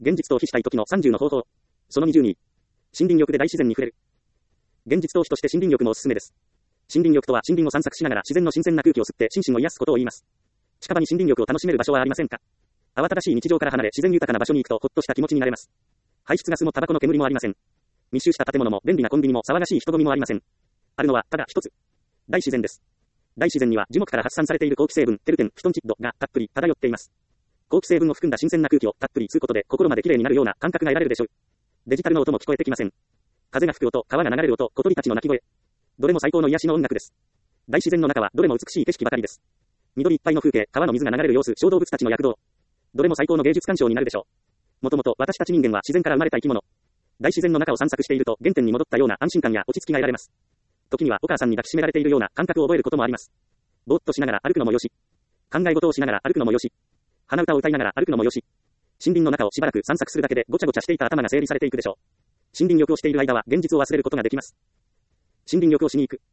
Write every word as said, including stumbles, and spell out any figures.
現実逃避したい時のさんじゅうの方法。そのにじゅうに。森林浴で大自然に触れる。現実逃避として森林浴もおすすめです。森林浴とは森林を散策しながら自然の新鮮な空気を吸って心身を癒すことを言います。近場に森林浴を楽しめる場所はありませんか？慌ただしい日常から離れ自然豊かな場所に行くとほっとした気持ちになれます。排出ガスもタバコの煙もありません。密集した建物も便利なコンビニも騒がしい人混みもありません。あるのはただ一つ。大自然です。大自然には樹木から発散されている好気成分、テルペン、フトンチッドがたっぷり漂っています。好気成分を含んだ新鮮な空気をたっぷり吸うことで心まで綺麗になるような感覚が得られるでしょう。デジタルの音も聞こえてきません。風が吹く音、川が流れる音、小鳥たちの鳴き声。どれも最高の癒しの音楽です。大自然の中はどれも美しい景色ばかりです。緑いっぱいの風景、川の水が流れる様子、小動物たちの躍動。どれも最高の芸術鑑賞になるでしょう。もともと私たち人間は自然から生まれた生き物。大自然の中を散策していると原点に戻ったような安心感や落ち着きが得られます。時にはお母さんに抱きしめられているような感覚を覚えることもあります。ぼーっとしながら歩くのもよし。考え事をしながら歩くのもよし。鼻歌を歌いながら歩くのもよし。森林の中をしばらく散策するだけでごちゃごちゃしていた頭が整理されていくでしょう。森林浴をしている間は現実を忘れることができます。森林浴をしに行く。